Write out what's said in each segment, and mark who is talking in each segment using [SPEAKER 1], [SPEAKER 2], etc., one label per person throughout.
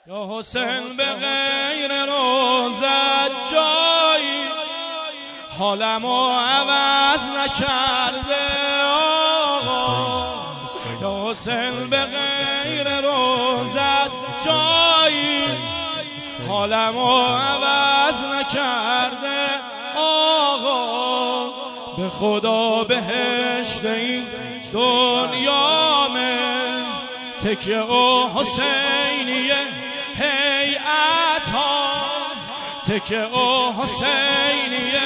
[SPEAKER 1] یا حسین به غیر روزت جایی حالمو عوض نکرده آقا. یا حسین به غیر روزت جایی حالمو عوض نکرده آقا. به خدا بهشت این دنیامه تکیه و حسینیه هیئت ها تکیه و حسینیه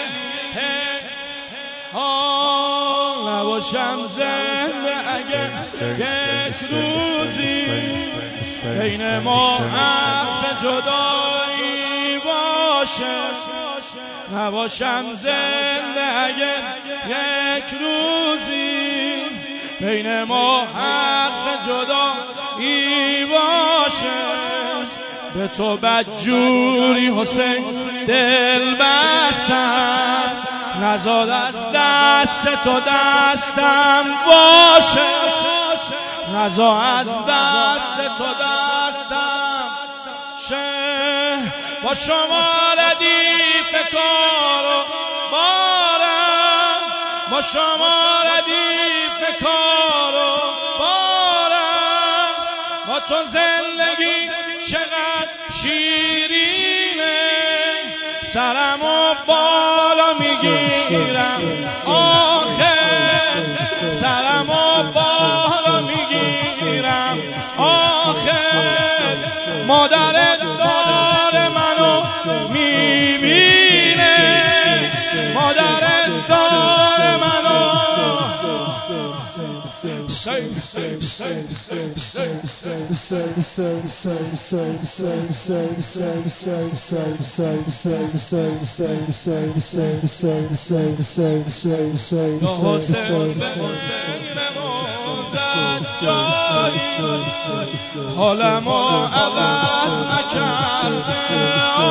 [SPEAKER 1] نباشم زنده اگه یک روزی بین ما حرف جدایی باشه. نباشم زنده اگه یک روزی بین ما حرف جدایی باشه. به تو بدجوری حسین دل بستم نزاد از دست تو دستم باشه. نزاد از دست تو دستم شه. با شما ردیف کار و بارم با شما ردیف کار و بارم. با تو زندگی چقدر شیرینه سرمو بالا میگیرم آخه سرمو بالا میگیرم آخه. مادر دار منو میبینه مادر دار منو حالمو عوض نکرده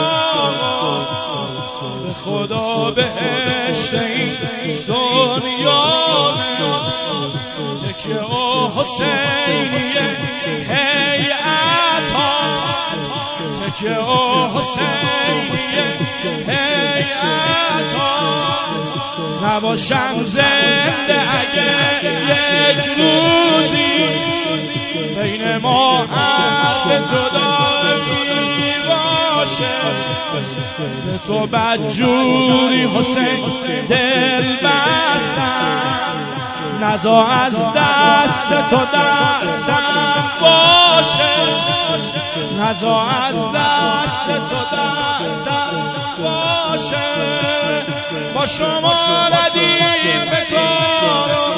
[SPEAKER 1] به خدا بهشت این دنیا تکیه و حسینیه هیئت ها تکیه و حسینیه هیئت ها. نباشم زنده اگه یک روزی بین ما حرف جدایی باشه. به تو بدجوری حسین دل بستم نزا از دست تو دستم باشه. نزا از دست تو دستم باشه. با شما ردیف کار و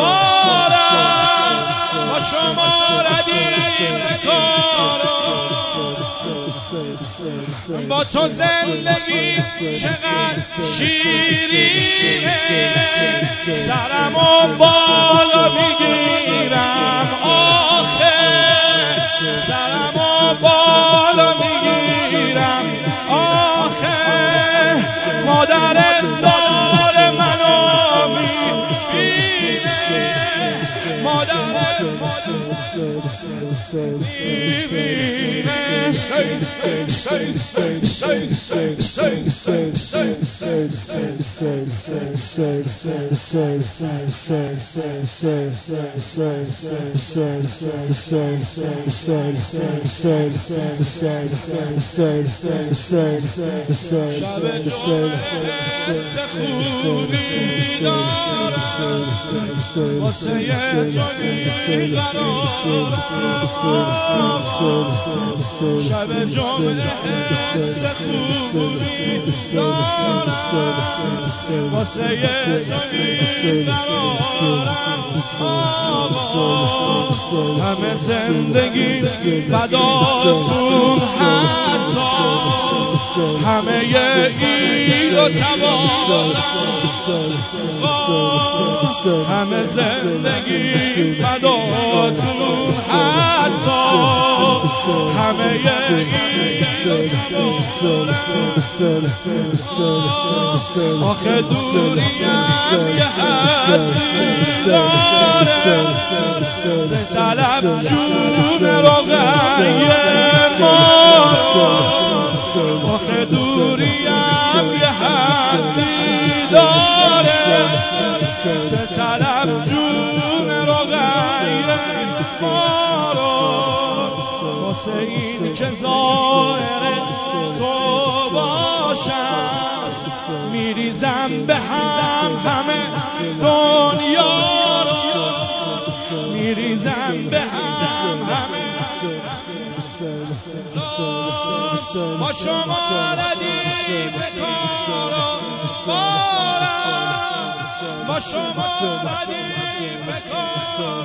[SPEAKER 1] بارم با شما ردیف کار با تو زندگی چقدر شیرینه سرمو بالا میگیرم آخه سرمو بالا میگیرم آخه. مادر دار منو میبینه مادر شب جمعه حس خوبی دارم واسه یه جایی قرارم. همه زندگی فداتون حتی همه یه اید و توانم. همه زندگی فداتون حتی همه یه اید و توانم. آخه دوریم یه حدی داره به طلب جون روغی ما که ظاهر تو باشم میریزم به هم همه دنیا رو میریزم به هم همه با شما ردیف کار و بارم با شما ردیف کار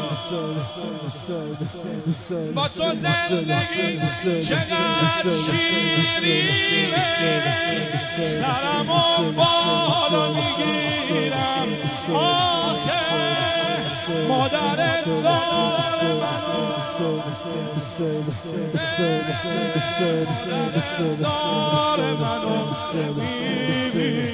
[SPEAKER 1] با تو زندگی چقدر شیرینه سرم و بالا میگیرم آخه مادرت داره منو داره منو میبینه